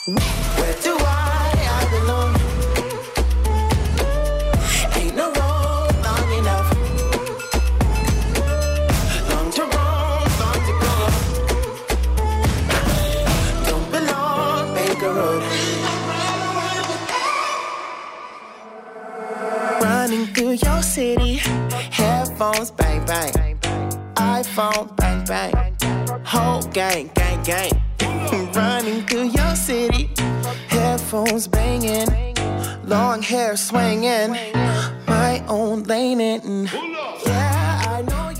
Where do I belong? Ain't no road long enough. Long to roam, long to go. Don't belong, Baker Road. Running through your city, headphones bang bang, iPhone bang bang, whole gang gang gang. Running through your city, headphones banging, long hair swinging, my own lane in. Yeah, I know